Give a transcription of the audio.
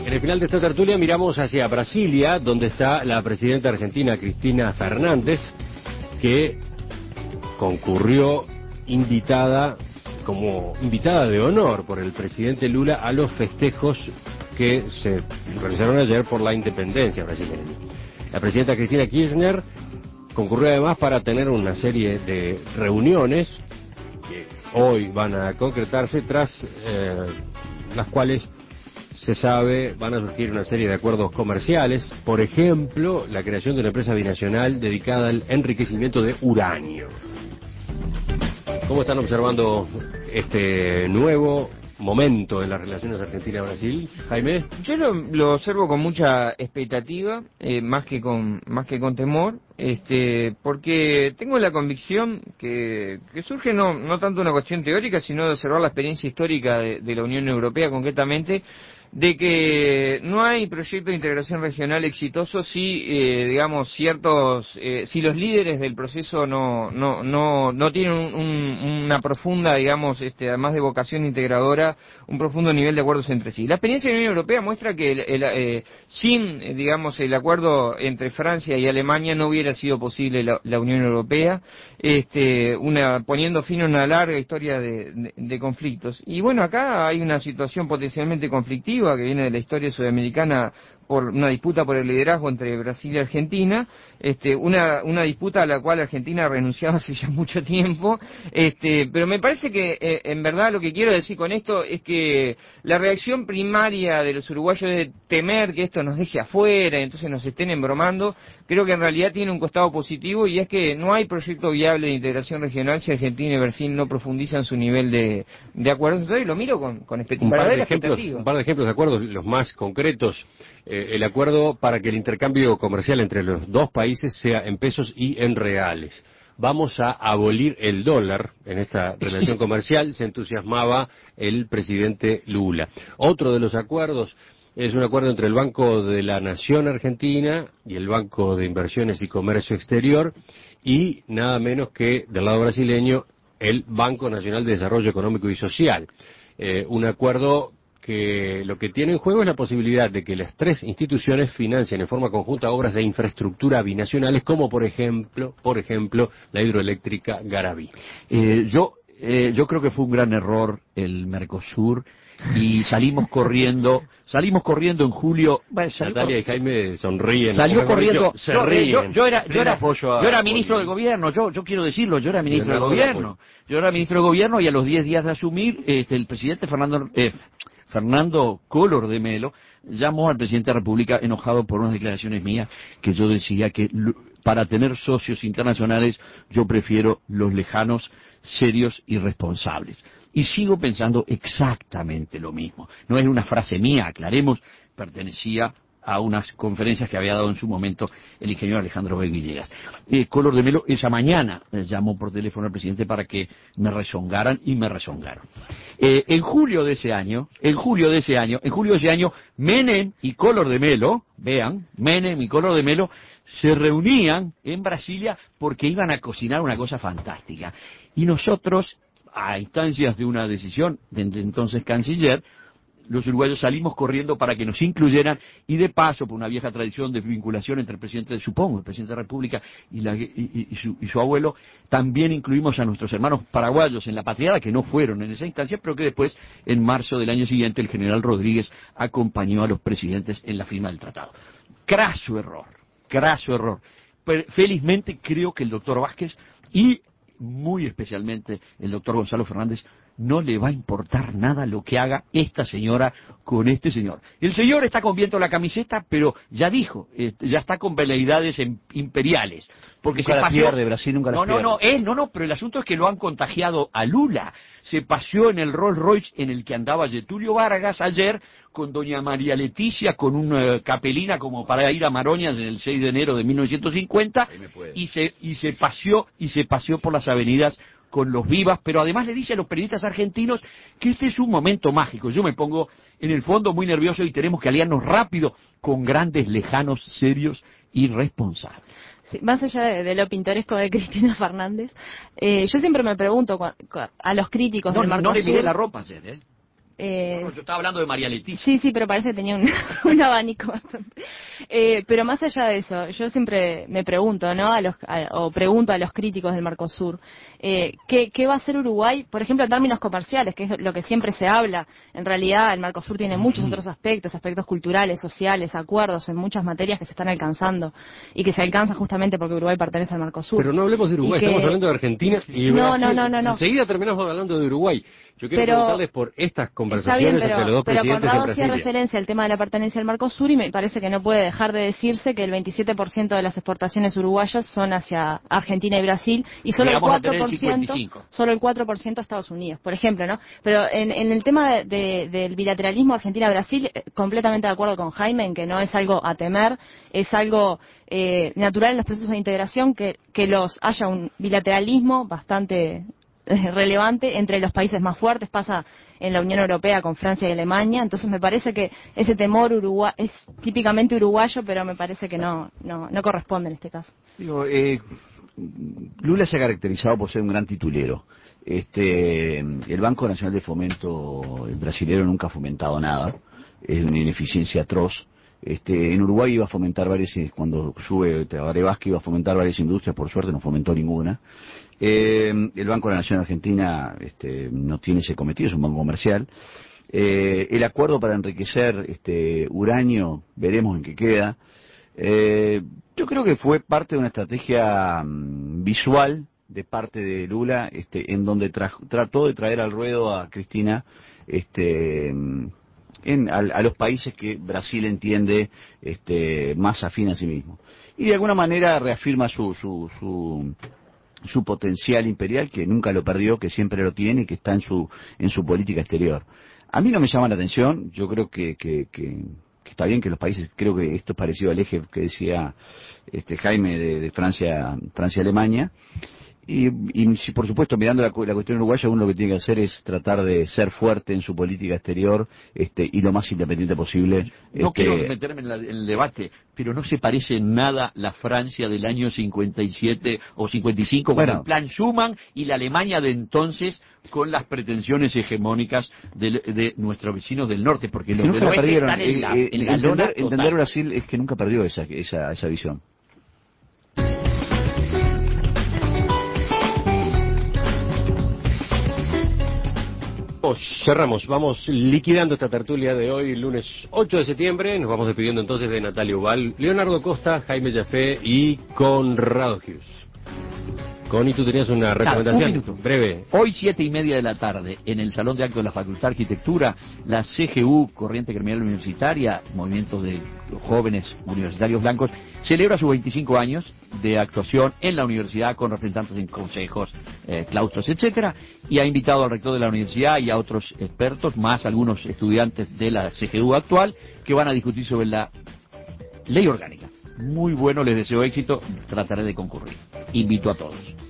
En el final de esta tertulia miramos hacia Brasilia, donde está la presidenta argentina Cristina Fernández, que concurrió como invitada de honor por el presidente Lula a los festejos que se realizaron ayer por la independencia brasileña. La presidenta Cristina Kirchner concurrió además para tener una serie de reuniones que hoy van a concretarse, tras las cuales se sabe van a surgir una serie de acuerdos comerciales, por ejemplo, la creación de una empresa binacional dedicada al enriquecimiento de uranio. ¿Cómo están observando este nuevo momento en las relaciones Argentina-Brasil, Jaime? Yo lo observo con mucha expectativa, más que con temor, porque tengo la convicción que surge no tanto una cuestión teórica, sino de observar la experiencia histórica de la Unión Europea concretamente, de que no hay proyecto de integración regional exitoso si, si los líderes del proceso no tienen una profunda, además de vocación integradora, un profundo nivel de acuerdos entre sí. La experiencia de la Unión Europea muestra que sin el acuerdo entre Francia y Alemania no hubiera sido posible la Unión Europea, poniendo fin a una larga historia de conflictos. Y bueno, acá hay una situación potencialmente conflictiva que viene de la historia sudamericana por una disputa por el liderazgo entre Brasil y Argentina, una disputa a la cual Argentina ha renunciado hace ya mucho tiempo, pero me parece que en verdad lo que quiero decir con esto es que la reacción primaria de los uruguayos de temer que esto nos deje afuera y entonces nos estén embromando, creo que en realidad tiene un costado positivo, y es que no hay proyecto viable de integración regional si Argentina y Brasil no profundizan su nivel de acuerdos. Entonces lo miro con expectativa. Un par de ejemplos de acuerdos, los más concretos. El acuerdo para que el intercambio comercial entre los dos países sea en pesos y en reales. Vamos a abolir el dólar en esta relación comercial, se entusiasmaba el presidente Lula. Otro de los acuerdos es un acuerdo entre el Banco de la Nación Argentina y el Banco de Inversiones y Comercio Exterior, y nada menos que, del lado brasileño, el Banco Nacional de Desarrollo Económico y Social. Un acuerdo que lo que tiene en juego es la posibilidad de que las tres instituciones financien en forma conjunta obras de infraestructura binacionales, como por ejemplo la hidroeléctrica Garabí. Yo creo que fue un gran error el Mercosur, y salimos corriendo en julio. Natalia y Jaime sonríen. Salió corriendo. Yo era ministro del gobierno, yo quiero decirlo, yo era ministro del gobierno. Yo era ministro del gobierno, y a los 10 días de asumir, el presidente Fernando Collor de Mello llamó al presidente de la República enojado por unas declaraciones mías, que yo decía que para tener socios internacionales yo prefiero los lejanos, serios y responsables. Y sigo pensando exactamente lo mismo. No es una frase mía, aclaremos, pertenecía a unas conferencias que había dado en su momento el ingeniero Alejandro B. Villegas. Collor de Mello esa mañana llamó por teléfono al presidente para que me rezongaran, y me rezongaron. En julio de ese año, Menem y Collor de Mello, Menem y Collor de Mello se reunían en Brasilia porque iban a cocinar una cosa fantástica. Y nosotros, a instancias de una decisión del entonces canciller, los uruguayos salimos corriendo para que nos incluyeran, y de paso, por una vieja tradición de vinculación entre el presidente de la República y su abuelo, también incluimos a nuestros hermanos paraguayos en la patriada, que no fueron en esa instancia, pero que después, en marzo del año siguiente, el general Rodríguez acompañó a los presidentes en la firma del tratado. Craso error. Pero felizmente creo que el doctor Vázquez y muy especialmente el doctor Gonzalo Fernández no le va a importar nada lo que haga esta señora con este señor. El señor está con viento en la camiseta, pero ya dijo, ya está con veleidades imperiales. Porque nunca se las paseó. pierde, Brasil nunca las pierde. Pero el asunto es que lo han contagiado a Lula. Se paseó en el Rolls Royce en el que andaba Getúlio Vargas ayer, con doña María Leticia, con una capelina como para ir a Maroñas en el 6 de enero de 1950, y se paseó por las avenidas con los vivas, pero además le dice a los periodistas argentinos que este es un momento mágico. Yo me pongo en el fondo muy nervioso, y tenemos que aliarnos rápido con grandes, lejanos, serios y responsables. Sí, más allá de lo pintoresco de Cristina Fernández, yo siempre me pregunto a los críticos del Mercosur... No le miré la ropa ayer, No, yo estaba hablando de María Leticia. Sí, sí, pero parece que tenía un abanico bastante. Pero más allá de eso, yo siempre me pregunto, ¿no? O pregunto a los críticos del Mercosur, ¿qué va a hacer Uruguay, por ejemplo, en términos comerciales, que es lo que siempre se habla? En realidad, el Mercosur tiene muchos otros aspectos culturales, sociales, acuerdos en muchas materias que se están alcanzando y que se alcanzan justamente porque Uruguay pertenece al Mercosur. Pero no hablemos de Uruguay, estamos hablando de Argentina y Brasil. No. Enseguida terminamos hablando de Uruguay. Yo quiero preguntarles por estas conversaciones está bien, entre los dos presidentes de Conrado Brasilia. hacía referencia al tema de la pertenencia al Mercosur y me parece que no puede dejar de decirse que el 27% de las exportaciones uruguayas son hacia Argentina y Brasil y solo el 4% a Estados Unidos, por ejemplo, ¿no? Pero en el tema del bilateralismo Argentina-Brasil, completamente de acuerdo con Jaime en que no es algo a temer, es algo natural en los procesos de integración que haya un bilateralismo bastante relevante entre los países más fuertes. Pasa en la Unión Europea con Francia y Alemania, entonces me parece que ese temor es típicamente uruguayo, pero me parece que no corresponde en este caso. Digo, Lula se ha caracterizado por ser un gran titulero. El Banco Nacional de Fomento, el brasilero, nunca ha fomentado nada, es una ineficiencia atroz. En Uruguay iba a fomentar cuando sube Tabaré Vázquez iba a fomentar varias industrias, por suerte no fomentó ninguna. El Banco de la Nación Argentina no tiene ese cometido, es un banco comercial. El acuerdo para enriquecer uranio, veremos en qué queda. Yo creo que fue parte de una estrategia visual de parte de Lula, en donde trató de traer al ruedo a Cristina, a los países que Brasil entiende más afín a sí mismo. Y de alguna manera reafirma su potencial imperial, que nunca lo perdió, que siempre lo tiene y que está en su política exterior. A mí no me llama la atención, yo creo que está bien que los países, creo que esto es parecido al eje que decía Jaime de Francia-Alemania, y si por supuesto mirando la cuestión uruguaya, uno lo que tiene que hacer es tratar de ser fuerte en su política exterior y lo más independiente posible. No quiero meterme en el debate, pero no se parece en nada la Francia del año 57 o 55 con el plan Schuman y la Alemania de entonces con las pretensiones hegemónicas de nuestros vecinos del norte, porque los del oeste están en la lona total. Entender Brasil es que nunca perdió esa visión. Cerramos, vamos liquidando esta tertulia de hoy, lunes 8 de septiembre. Nos vamos despidiendo entonces de Natalia Ubal, Leonardo Costa, Jaime Jafé y Conrado Hughes. Connie, tú tenías una recomendación. Un minuto. Breve. Hoy 7:30 de la tarde, en el Salón de Actos de la Facultad de Arquitectura, la CGU, Corriente Gremial Universitaria, Movimientos de Jóvenes Universitarios Blancos, celebra sus 25 años de actuación en la universidad con representantes en consejos, claustros, etcétera, y ha invitado al rector de la universidad y a otros expertos, más algunos estudiantes de la CGU actual, que van a discutir sobre la ley orgánica. Muy bueno, les deseo éxito, trataré de concurrir. Invito a todos.